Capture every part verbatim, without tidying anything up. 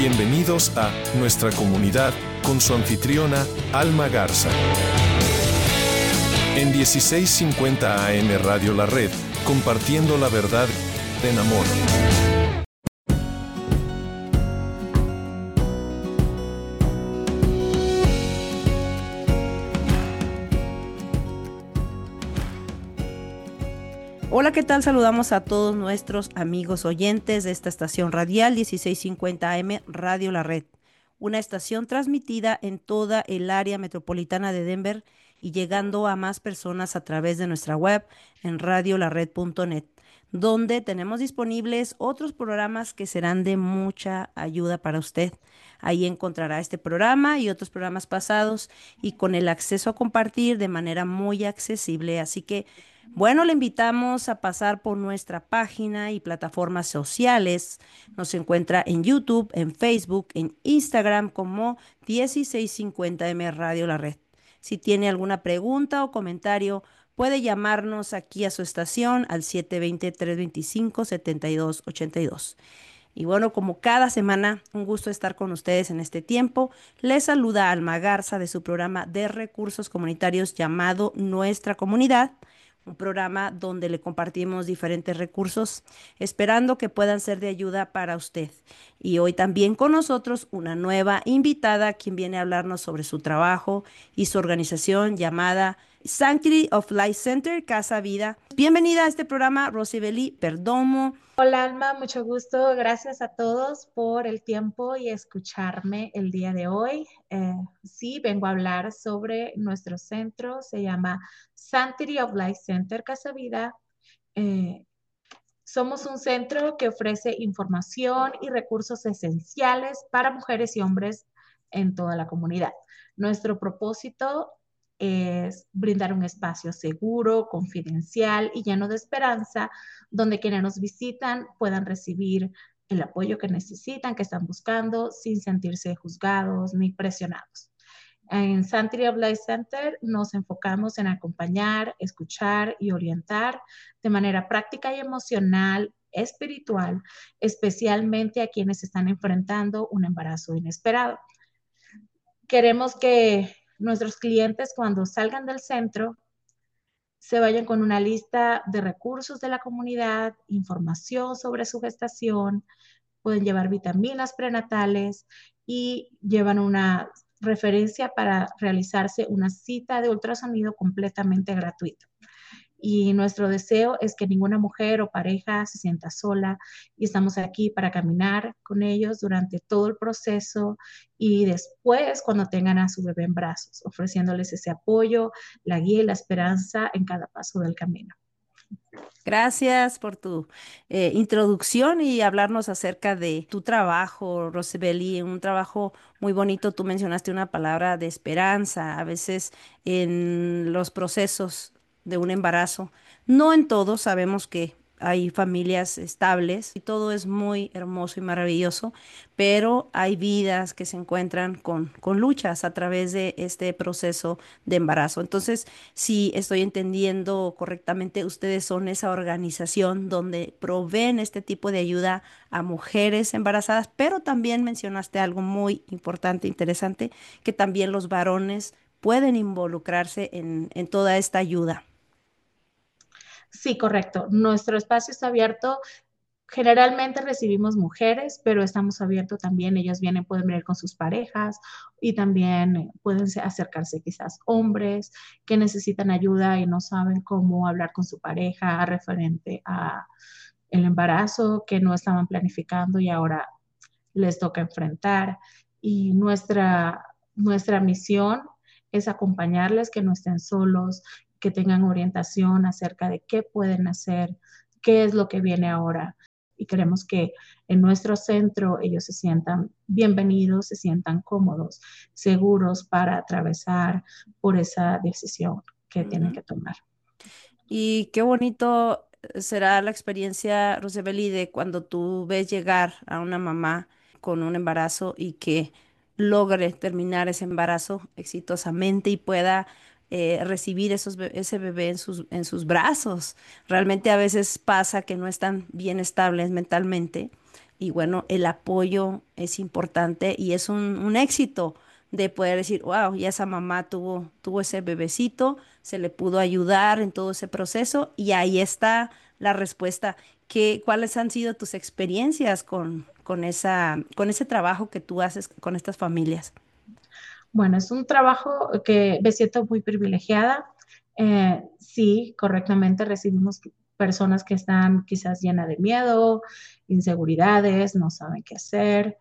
Bienvenidos a Nuestra Comunidad con su anfitriona Alma Garza. En dieciséis cincuenta A M Radio La Red, compartiendo la verdad en amor. Hola, ¿qué tal? Saludamos a todos nuestros amigos oyentes de esta estación radial dieciséis cincuenta A M Radio La Red, una estación transmitida en toda el área metropolitana de Denver y llegando a más personas a través de nuestra web en radio la red punto net, donde tenemos disponibles otros programas que serán de mucha ayuda para usted. Ahí encontrará este programa y otros programas pasados y con el acceso a compartir de manera muy accesible, así que bueno, le invitamos a pasar por nuestra página y plataformas sociales. Nos encuentra en YouTube, en Facebook, en Instagram como dieciséis cincuenta A M Radio La Red. Si tiene alguna pregunta o comentario, puede llamarnos aquí a su estación al siete dos cero, tres dos cinco, siete dos ocho dos. Y bueno, como cada semana, un gusto estar con ustedes en este tiempo. Les saluda Alma Garza de su programa de recursos comunitarios llamado Nuestra Comunidad, un programa donde le compartimos diferentes recursos, esperando que puedan ser de ayuda para usted. Y hoy también con nosotros una nueva invitada, quien viene a hablarnos sobre su trabajo y su organización llamada Sanctity of Life Center, Casa Vida. Bienvenida a este programa, Rosibeli Perdomo. Hola Alma, mucho gusto. Gracias a todos por el tiempo y escucharme el día de hoy. Eh, sí, vengo a hablar sobre nuestro centro, se llama Sanctity of Life Center Casa Vida. Eh, somos un centro que ofrece información y recursos esenciales para mujeres y hombres en toda la comunidad. Nuestro propósito es brindar un espacio seguro, confidencial y lleno de esperanza, donde quienes nos visitan puedan recibir el apoyo que necesitan, que están buscando, sin sentirse juzgados ni presionados. En Sanctity of Life Center nos enfocamos en acompañar, escuchar y orientar de manera práctica y emocional, espiritual, especialmente a quienes están enfrentando un embarazo inesperado. Queremos que nuestros clientes, cuando salgan del centro, se vayan con una lista de recursos de la comunidad, información sobre su gestación, pueden llevar vitaminas prenatales y llevan una referencia para realizarse una cita de ultrasonido completamente gratuita. Y nuestro deseo es que ninguna mujer o pareja se sienta sola y estamos aquí para caminar con ellos durante todo el proceso y después cuando tengan a su bebé en brazos, ofreciéndoles ese apoyo, la guía y la esperanza en cada paso del camino. Gracias por tu eh, introducción y hablarnos acerca de tu trabajo, Rosibeli, un trabajo muy bonito. Tú mencionaste una palabra de esperanza, a veces en los procesos de un embarazo. No en todos, sabemos que hay familias estables y todo es muy hermoso y maravilloso, pero hay vidas que se encuentran con, con luchas a través de este proceso de embarazo. Entonces, si estoy entendiendo correctamente, ustedes son esa organización donde proveen este tipo de ayuda a mujeres embarazadas, pero también mencionaste algo muy importante, interesante, que también los varones pueden involucrarse en, en toda esta ayuda. Sí, correcto. Nuestro espacio está abierto. Generalmente recibimos mujeres, pero estamos abiertos también. Ellos vienen, pueden venir con sus parejas y también pueden acercarse quizás hombres que necesitan ayuda y no saben cómo hablar con su pareja referente a el embarazo que no estaban planificando y ahora les toca enfrentar. Y nuestra, nuestra misión es acompañarles, que no estén solos, que tengan orientación acerca de qué pueden hacer, qué es lo que viene ahora. Y queremos que en nuestro centro ellos se sientan bienvenidos, se sientan cómodos, seguros para atravesar por esa decisión que uh-huh. tienen que tomar. Y qué bonito será la experiencia, Rosibeli, de cuando tú ves llegar a una mamá con un embarazo y que logre terminar ese embarazo exitosamente y pueda eh, recibir esos be- ese bebé en sus, en sus brazos. Realmente a veces pasa que no están bien estables mentalmente y bueno, el apoyo es importante y es un, un éxito de poder decir, wow, ya esa mamá tuvo, tuvo ese bebecito, se le pudo ayudar en todo ese proceso y ahí está la respuesta. ¿Qué, cuáles han sido tus experiencias con, con esa, con ese trabajo que tú haces con estas familias? Bueno, es un trabajo que me siento muy privilegiada. Eh, sí, correctamente recibimos personas que están quizás llenas de miedo, inseguridades, no saben qué hacer.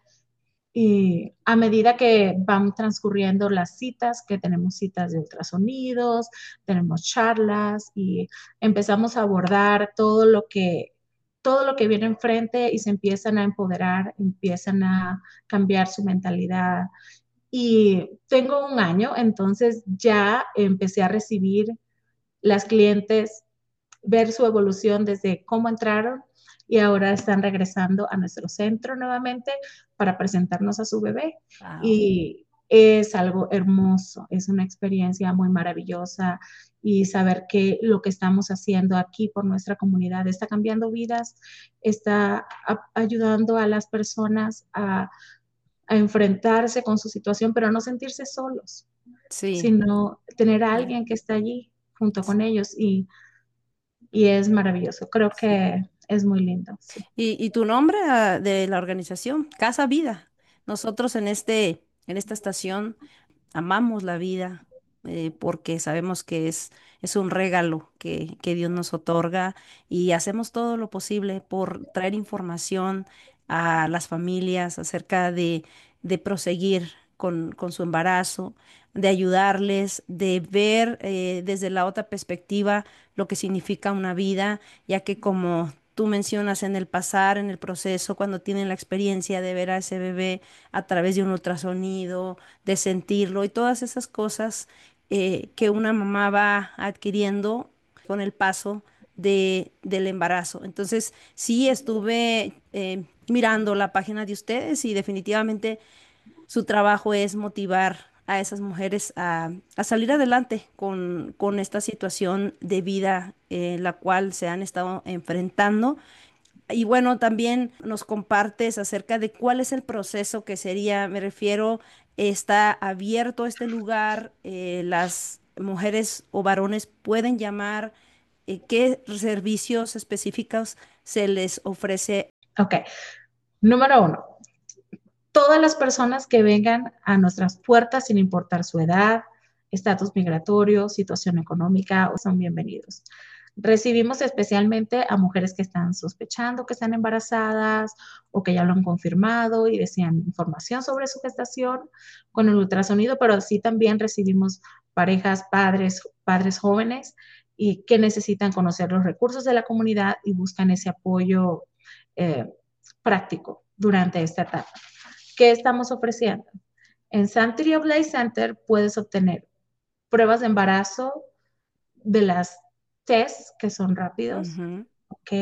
Y a medida que van transcurriendo las citas, que tenemos citas de ultrasonidos, tenemos charlas y empezamos a abordar todo lo que, todo lo que viene enfrente y se empiezan a empoderar, empiezan a cambiar su mentalidad. Y tengo un año, entonces ya empecé a recibir las clientes, ver su evolución desde cómo entraron y ahora están regresando a nuestro centro nuevamente para presentarnos a su bebé. Wow. Y es algo hermoso, es una experiencia muy maravillosa y saber que lo que estamos haciendo aquí por nuestra comunidad está cambiando vidas, está a- ayudando a las personas a, a enfrentarse con su situación, pero no sentirse solos, Sí. sino tener a alguien que está allí junto con ellos y y es maravilloso. Creo Sí. que es muy lindo, sí. ¿Y, y tu nombre ah, de la organización? Casa Vida. Nosotros en este, en esta estación amamos la vida eh, porque sabemos que es, es un regalo que, que Dios nos otorga y hacemos todo lo posible por traer información a las familias acerca de, de proseguir con, con su embarazo, de ayudarles, de ver eh, desde la otra perspectiva lo que significa una vida, ya que como tú mencionas en el pasar, en el proceso, cuando tienen la experiencia de ver a ese bebé a través de un ultrasonido, de sentirlo y todas esas cosas eh, que una mamá va adquiriendo con el paso de, del embarazo. Entonces, sí estuve eh, mirando la página de ustedes y definitivamente su trabajo es motivar a esas mujeres a, a salir adelante con, con esta situación de vida en la cual se han estado enfrentando y bueno, también nos compartes acerca de cuál es el proceso que sería, me refiero, está abierto este lugar, eh, las mujeres o varones pueden llamar, eh, qué servicios específicos se les ofrece. Ok, número uno, todas las personas que vengan a nuestras puertas, sin importar su edad, estatus migratorio, situación económica, son bienvenidos. Recibimos especialmente a mujeres que están sospechando que están embarazadas o que ya lo han confirmado y desean información sobre su gestación con el ultrasonido, pero sí también recibimos parejas, padres, padres jóvenes y que necesitan conocer los recursos de la comunidad y buscan ese apoyo eh, práctico durante esta etapa. ¿Qué estamos ofreciendo? En Sanctuary of Life Center puedes obtener pruebas de embarazo de las tests que son rápidos, Ujú. ¿ok?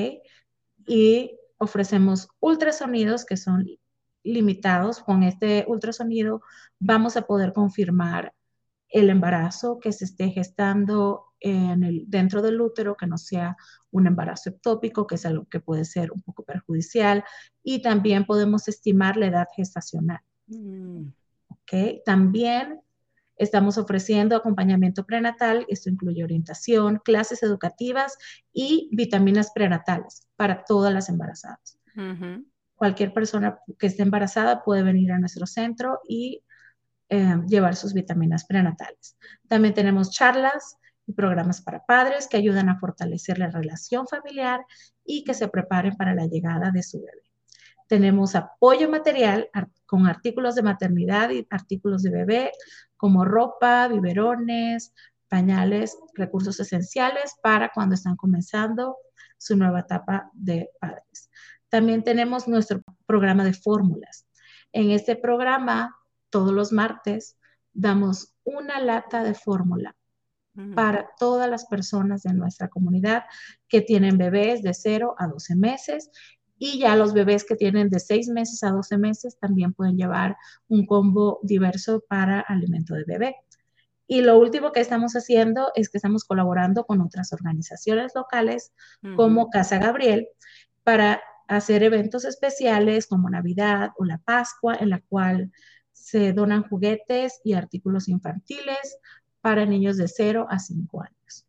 Y ofrecemos ultrasonidos que son limitados. Con este ultrasonido vamos a poder confirmar el embarazo que se esté gestando en el, dentro del útero, que no sea un embarazo ectópico, que es algo que puede ser un poco perjudicial, y también podemos estimar la edad gestacional. Mm. ¿Ok? También estamos ofreciendo acompañamiento prenatal, esto incluye orientación, clases educativas y vitaminas prenatales para todas las embarazadas. Ujú. Cualquier persona que esté embarazada puede venir a nuestro centro y eh, llevar sus vitaminas prenatales. También tenemos charlas y programas para padres que ayudan a fortalecer la relación familiar y que se preparen para la llegada de su bebé. Tenemos apoyo material con artículos de maternidad y artículos de bebé, como ropa, biberones, pañales, recursos esenciales para cuando están comenzando su nueva etapa de padres. También tenemos nuestro programa de fórmulas. En este programa, todos los martes, damos una lata de fórmula Ujú. para todas las personas de nuestra comunidad que tienen bebés de cero a doce meses y ya los bebés que tienen de seis meses a doce meses también pueden llevar un combo diverso para alimento de bebé. Y lo último que estamos haciendo es que estamos colaborando con otras organizaciones locales Ujú. como Casa Gabriel para hacer eventos especiales como Navidad o la Pascua, en la cual se donan juguetes y artículos infantiles para niños de cero a cinco años.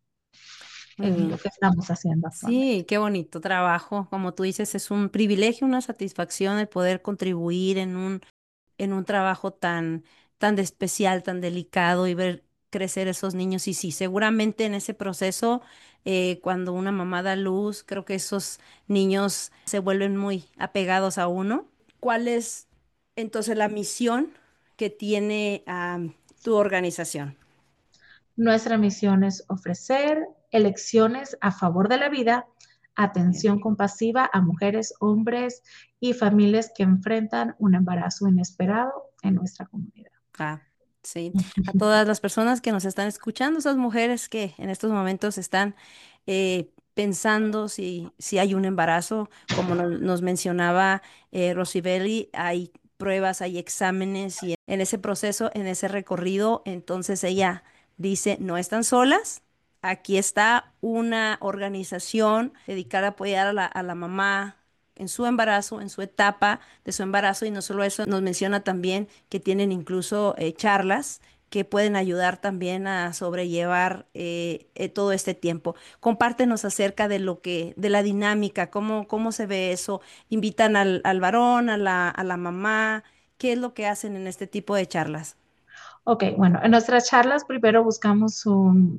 Muy Es lo bien. que estamos haciendo actualmente. Sí, qué bonito trabajo. Como tú dices, es un privilegio, una satisfacción el poder contribuir en un, en un trabajo tan, tan de especial, tan delicado y ver crecer esos niños. Y sí, seguramente en ese proceso, eh, cuando una mamá da luz, creo que esos niños se vuelven muy apegados a uno. ¿Cuál es entonces la misión que tiene am, tu organización? Nuestra misión es ofrecer elecciones a favor de la vida, Bien. atención compasiva a mujeres, hombres y familias que enfrentan un embarazo inesperado en nuestra comunidad. Ah, sí. A todas las personas que nos están escuchando, esas mujeres que en estos momentos están eh, pensando si, si hay un embarazo, como nos, nos mencionaba eh, Rosibeli, hay pruebas, hay exámenes y en ese proceso, en ese recorrido, entonces ella dice, no están solas. Aquí está una organización dedicada a apoyar a la, a la mamá en su embarazo, en su etapa de su embarazo y no solo eso, nos menciona también que tienen incluso eh, charlas que pueden ayudar también a sobrellevar eh, eh, todo este tiempo. Compártenos acerca de lo que, de la dinámica, cómo, cómo se ve eso. Invitan al, al varón, a la, a la mamá, ¿qué es lo que hacen en este tipo de charlas? Ok, bueno, en nuestras charlas primero buscamos un,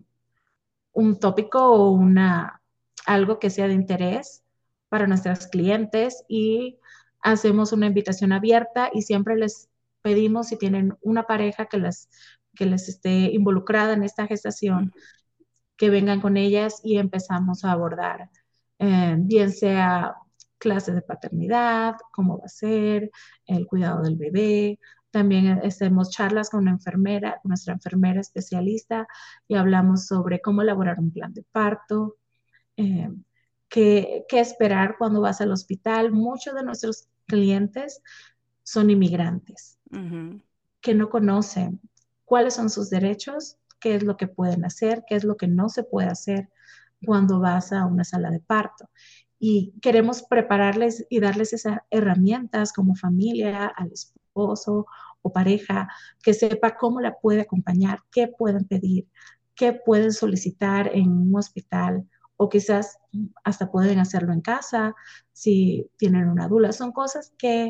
un tópico o una, algo que sea de interés para nuestras clientes y hacemos una invitación abierta y siempre les pedimos si tienen una pareja que les, que les esté involucrada en esta Mm, gestación, que vengan con ellas y empezamos a abordar, eh, bien sea clases de paternidad, cómo va a ser, el cuidado del bebé. También hacemos charlas con una enfermera, con nuestra enfermera especialista y hablamos sobre cómo elaborar un plan de parto, eh, qué, qué esperar cuando vas al hospital. Muchos de nuestros clientes son inmigrantes ujú, que no conocen cuáles son sus derechos, qué es lo que pueden hacer, qué es lo que no se puede hacer cuando vas a una sala de parto. Y queremos prepararles y darles esas herramientas como familia, al esposo o pareja, que sepa cómo la puede acompañar, qué pueden pedir, qué pueden solicitar en un hospital o quizás hasta pueden hacerlo en casa si tienen una dula. Son cosas que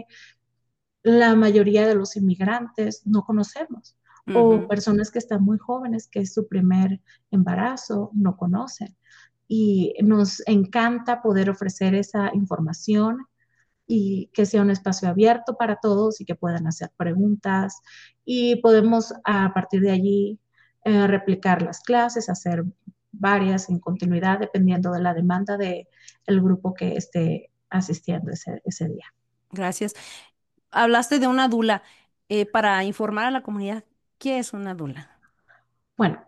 la mayoría de los inmigrantes no conocemos o ujú. personas que están muy jóvenes, que es su primer embarazo, no conocen. Y nos encanta poder ofrecer esa información y que sea un espacio abierto para todos y que puedan hacer preguntas y podemos a partir de allí eh, replicar las clases, hacer varias en continuidad dependiendo de la demanda del grupo que esté asistiendo ese, ese día. Gracias. Hablaste de una dula. Eh, para informar a la comunidad, ¿qué es una dula? Bueno,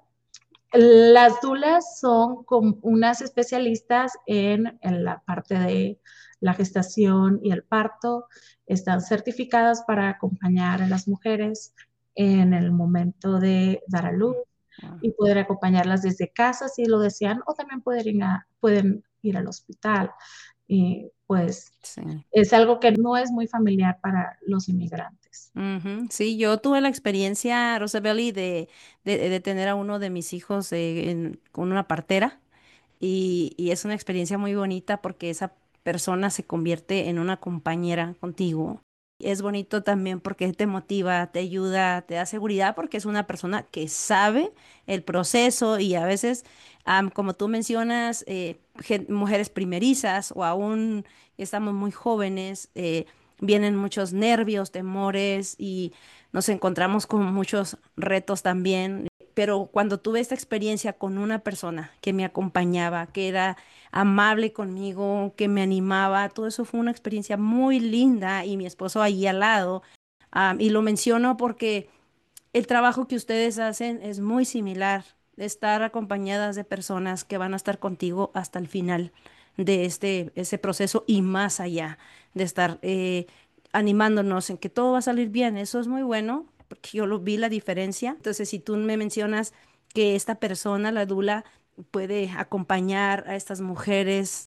las dulas son como unas especialistas en, en la parte de la gestación y el parto. Están certificadas para acompañar a las mujeres en el momento de dar a luz Ah, y poder acompañarlas desde casa si lo desean o también pueden ir, a- pueden ir al hospital. Y pues sí. es algo que no es muy familiar para los inmigrantes. Ujú, sí, yo tuve la experiencia, Rosabelli, de, de, de tener a uno de mis hijos eh, en- con una partera y, y es una experiencia muy bonita porque esa persona se convierte en una compañera contigo. Es bonito también porque te motiva, te ayuda, te da seguridad porque es una persona que sabe el proceso y a veces, am, como tú mencionas, eh, gen- mujeres primerizas o aún estamos muy jóvenes, eh, vienen muchos nervios, temores y nos encontramos con muchos retos también. Pero cuando tuve esta experiencia con una persona que me acompañaba, que era amable conmigo, que me animaba, todo eso fue una experiencia muy linda y mi esposo allí al lado. Am, y lo menciono porque el trabajo que ustedes hacen es muy similar, de estar acompañadas de personas que van a estar contigo hasta el final de este ese proceso y más allá, de estar eh, animándonos en que todo va a salir bien. Eso es muy bueno, porque yo lo vi la diferencia. Entonces, si tú me mencionas que esta persona, la dula, puede acompañar a estas mujeres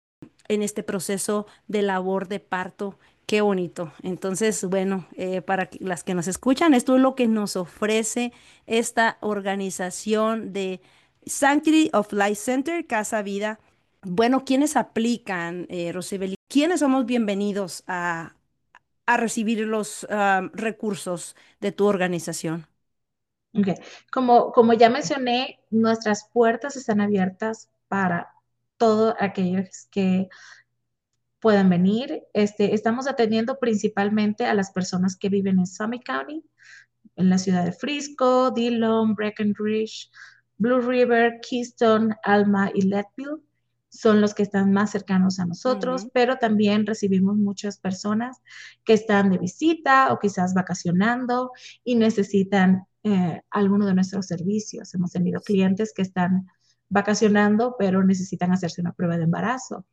en este proceso de labor de parto. Qué bonito. Entonces, bueno, eh, para que- las que nos escuchan, esto es lo que nos ofrece esta organización de Sanctity of Life Center, Casa Vida. Bueno, ¿quiénes aplican, eh, Rosibeli? ¿Quiénes somos bienvenidos a, a recibir los ah, recursos de tu organización? Ok. Como, como ya mencioné, nuestras puertas están abiertas para todos aquellos que puedan venir. Este, estamos atendiendo principalmente a las personas que viven en Summit County, en la ciudad de Frisco, Dillon, Breckenridge, Blue River, Keystone, Alma y Leadville. Son los que están más cercanos a nosotros, Ujú. pero también recibimos muchas personas que están de visita o quizás vacacionando y necesitan eh, alguno de nuestros servicios. Hemos tenido clientes que están vacacionando, pero necesitan hacerse una prueba de embarazo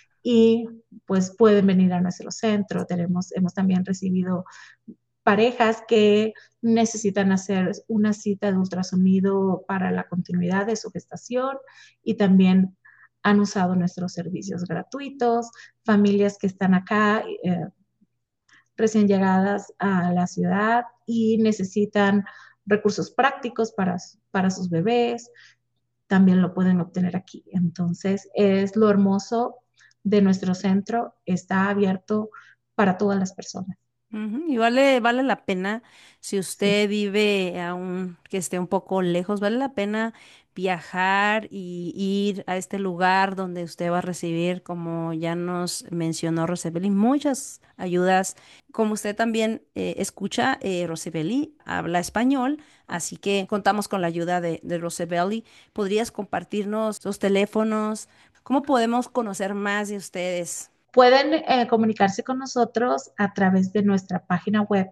y pues pueden venir a nuestro centro. Tenemos, hemos también recibido parejas que necesitan hacer una cita de ultrasonido para la continuidad de su gestación y también han usado nuestros servicios gratuitos, familias que están acá eh, recién llegadas a la ciudad y necesitan recursos prácticos para, para sus bebés, también lo pueden obtener aquí. Entonces, es lo hermoso de nuestro centro, está abierto para todas las personas. Ujú. Y vale, vale la pena, si Sí. usted vive aún que esté un poco lejos, vale la pena viajar y ir a este lugar donde usted va a recibir, como ya nos mencionó Rosibeli, muchas ayudas. Como usted también eh, escucha, eh, Rosibeli habla español, así que contamos con la ayuda de, de Rosibeli. ¿Podrías compartirnos los teléfonos? ¿Cómo podemos conocer más de ustedes? Pueden eh, comunicarse con nosotros a través de nuestra página web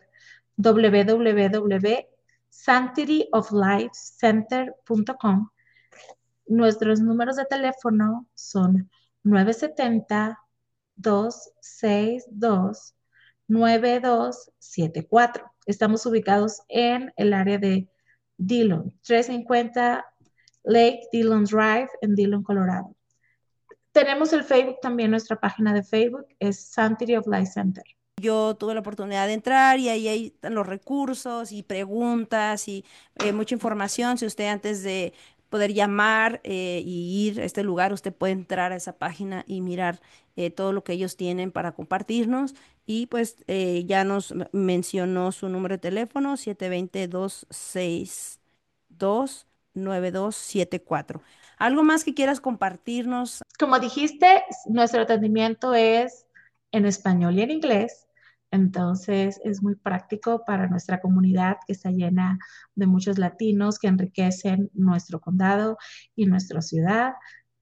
w w w punto sanctity of life center punto com. Nuestros números de teléfono son nueve siete cero, dos seis dos, nueve dos siete cuatro. Estamos ubicados en el área de Dillon, trescientos cincuenta Lake Dillon Drive en Dillon, Colorado. Tenemos el Facebook también, nuestra página de Facebook es Sanctity of Life Center. Yo tuve la oportunidad de entrar y ahí hay los recursos y preguntas y eh, mucha información. Si usted antes de poder llamar eh, y ir a este lugar, usted puede entrar a esa página y mirar eh, todo lo que ellos tienen para compartirnos. Y pues eh, ya nos m- mencionó su número de teléfono, siete dos cero, dos seis dos, nueve dos siete cuatro. ¿Algo más que quieras compartirnos? Como dijiste, nuestro atendimiento es en español y en inglés, entonces es muy práctico para nuestra comunidad que está llena de muchos latinos que enriquecen nuestro condado y nuestra ciudad.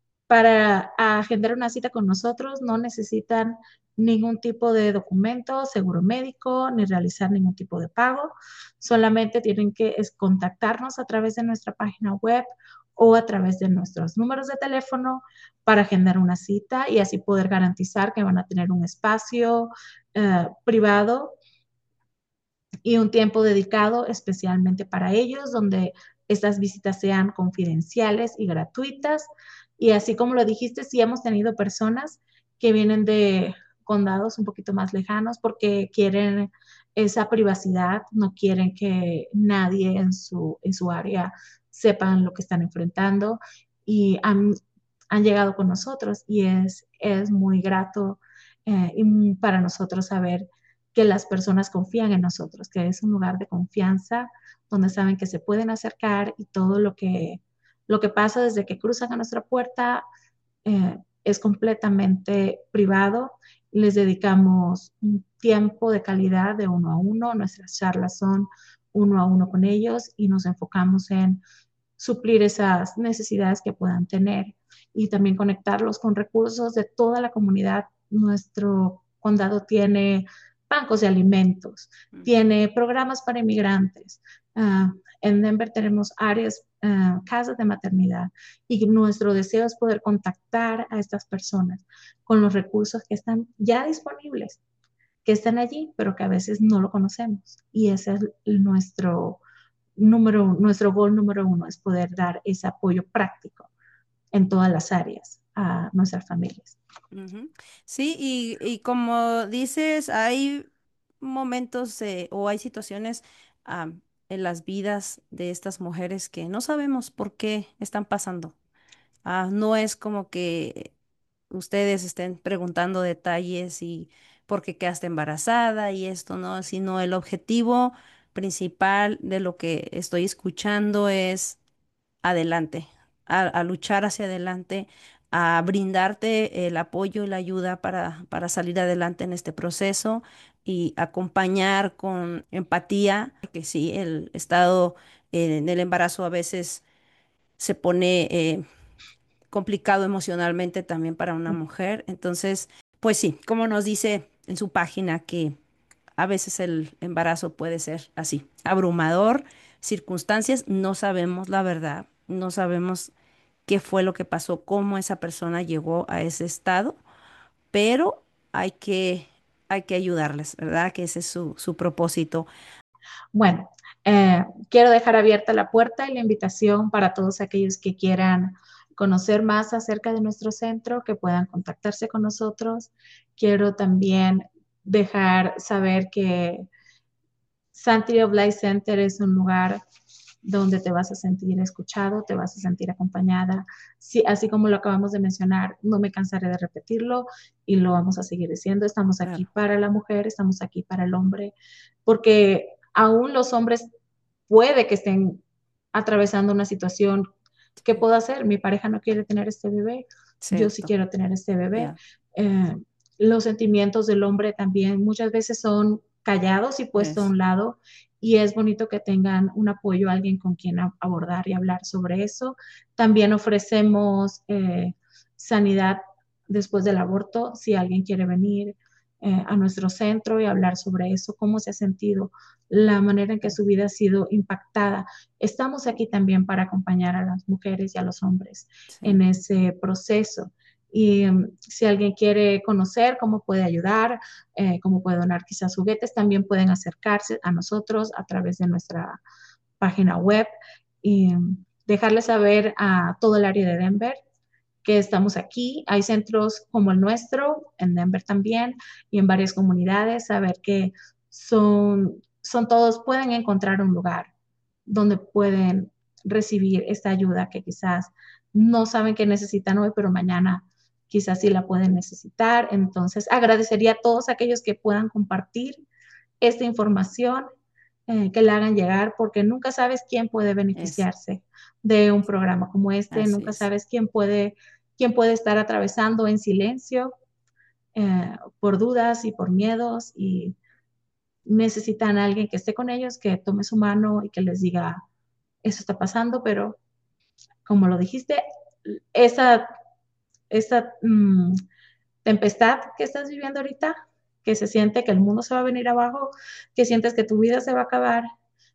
Para agendar una cita con nosotros no necesitan ningún tipo de documento, seguro médico, ni realizar ningún tipo de pago. Solamente tienen que es contactarnos a través de nuestra página web o a través de nuestros números de teléfono para agendar una cita y así poder garantizar que van a tener un espacio eh, privado y un tiempo dedicado especialmente para ellos, donde estas visitas sean confidenciales y gratuitas. Y así como lo dijiste, sí hemos tenido personas que vienen de condados un poquito más lejanos porque quieren esa privacidad, no quieren que nadie en su, en su área sepan lo que están enfrentando y han, han llegado con nosotros y es, es muy grato eh, y para nosotros saber que las personas confían en nosotros, que es un lugar de confianza donde saben que se pueden acercar y todo lo que, lo que pasa desde que cruzan a nuestra puerta eh, es completamente privado. Les dedicamos un tiempo de calidad de uno a uno. Nuestras charlas son uno a uno con ellos y nos enfocamos en suplir esas necesidades que puedan tener y también conectarlos con recursos de toda la comunidad. Nuestro condado tiene bancos de alimentos, tiene programas para inmigrantes. Uh, en Denver tenemos áreas, uh, casas de maternidad y nuestro deseo es poder contactar a estas personas con los recursos que están ya disponibles, que están allí, pero que a veces no lo conocemos. Y ese es nuestro número, nuestro gol número uno, es poder dar ese apoyo práctico en todas las áreas a nuestras familias. Ujú. Sí, y, y como dices, hay momentos eh, o hay situaciones am, en las vidas de estas mujeres que no sabemos por qué están pasando. Ah, no es como que ustedes estén preguntando detalles y por qué quedaste embarazada y esto, ¿no? Sino el objetivo principal de lo que estoy escuchando es adelante, a, a luchar hacia adelante, a brindarte el apoyo y la ayuda para, para salir adelante en este proceso y acompañar con empatía, porque sí, el estado eh, del embarazo a veces se pone eh, complicado emocionalmente también para una mujer. Entonces, pues sí, como nos dice en su página que a veces el embarazo puede ser así, abrumador, circunstancias, no sabemos la verdad, no sabemos qué fue lo que pasó, cómo esa persona llegó a ese estado, pero hay que, hay que ayudarles, ¿verdad? Que ese es su, su propósito. Bueno, eh, quiero dejar abierta la puerta y la invitación para todos aquellos que quieran conocer más acerca de nuestro centro, que puedan contactarse con nosotros. Quiero también dejar saber que Sanctity of Life Center es un lugar donde te vas a sentir escuchado, te vas a sentir acompañada. Sí, así como lo acabamos de mencionar, no me cansaré de repetirlo y lo vamos a seguir diciendo. Estamos aquí Claro, para la mujer, estamos aquí para el hombre, porque aún los hombres puede que estén atravesando una situación. ¿Qué sí, puedo hacer? Mi pareja no quiere tener este bebé, yo sí cierto, quiero tener este bebé. ya, Eh, los sentimientos del hombre también muchas veces son callados y puestos a es, un lado y es bonito que tengan un apoyo, alguien con quien abordar y hablar sobre eso. También ofrecemos eh, sanidad después del aborto, si alguien quiere venir eh, a nuestro centro y hablar sobre eso, cómo se ha sentido, la manera en que su vida ha sido impactada. Estamos aquí también para acompañar a las mujeres y a los hombres sí, en ese proceso. Y um, si alguien quiere conocer cómo puede ayudar, eh, cómo puede donar quizás juguetes, también pueden acercarse a nosotros a través de nuestra página web y um, dejarles saber a todo el área de Denver que estamos aquí. Hay centros como el nuestro, en Denver también, y en varias comunidades, saber que son, son todos, pueden encontrar un lugar donde pueden recibir esta ayuda que quizás no saben que necesitan hoy, pero mañana quizás sí la pueden necesitar. Entonces, agradecería a todos aquellos que puedan compartir esta información, eh, que la hagan llegar, porque nunca sabes quién puede es, beneficiarse de un programa como este, así nunca es. sabes quién puede, quién puede estar atravesando en silencio eh, por dudas y por miedos y necesitan a alguien que esté con ellos, que tome su mano y que les diga, eso está pasando, pero como lo dijiste, esa, esa mmm, tempestad que estás viviendo ahorita, que se siente que el mundo se va a venir abajo, que sientes que tu vida se va a acabar,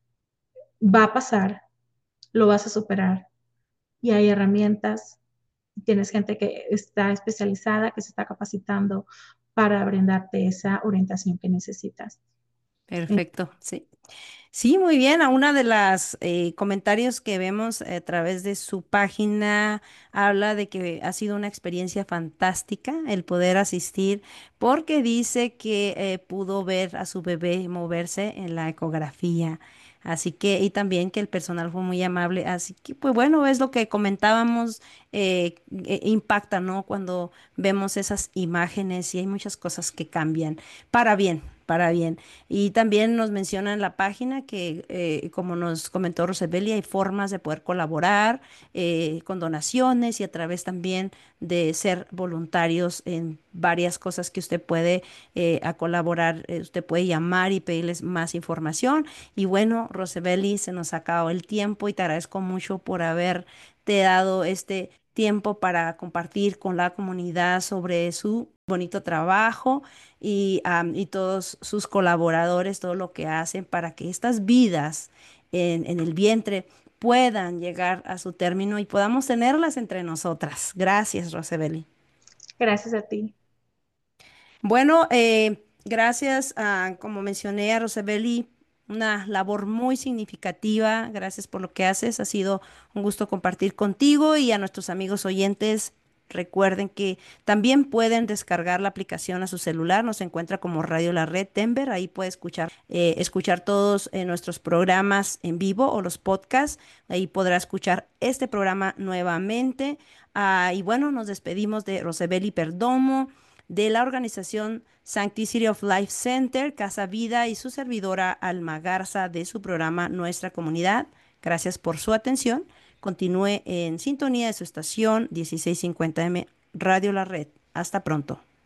va a pasar, lo vas a superar. Y hay herramientas, tienes gente que está especializada, que se está capacitando para brindarte esa orientación que necesitas. Perfecto, sí. Sí, muy bien. A una de las eh, comentarios que vemos a través de su página habla de que ha sido una experiencia fantástica el poder asistir porque dice que eh, pudo ver a su bebé moverse en la ecografía. Así que, y también que el personal fue muy amable. Así que, pues bueno, es lo que comentábamos, eh, eh, impacta, ¿no? Cuando vemos esas imágenes y hay muchas cosas que cambian para bien, para bien. Y también nos menciona en la página que, eh, como nos comentó Rosebeli, hay formas de poder colaborar eh, con donaciones y a través también de ser voluntarios en varias cosas que usted puede eh, a colaborar. Eh, usted puede llamar y pedirles más información. Y bueno, Rosebeli, se nos acabó el tiempo y te agradezco mucho por haberte dado este tiempo para compartir con la comunidad sobre su bonito trabajo y, am, y todos sus colaboradores, todo lo que hacen para que estas vidas en, en el vientre puedan llegar a su término y podamos tenerlas entre nosotras. Gracias, Rosebeli. Gracias a ti. Bueno, eh, gracias a, como mencioné, a Rosebeli, una labor muy significativa. Gracias por lo que haces. Ha sido un gusto compartir contigo y a nuestros amigos oyentes. Recuerden que también pueden descargar la aplicación a su celular, nos encuentra como Radio La Red Denver, ahí puede escuchar, eh, escuchar todos eh, nuestros programas en vivo o los podcasts, ahí podrá escuchar este programa nuevamente. Ah, y bueno, nos despedimos de Rosebeli Perdomo, de la organización Sanctity of Life Center, Casa Vida y su servidora Alma Garza de su programa Nuestra Comunidad. Gracias por su atención. Continúe en sintonía de su estación dieciséis cincuenta M Radio La Red. Hasta pronto.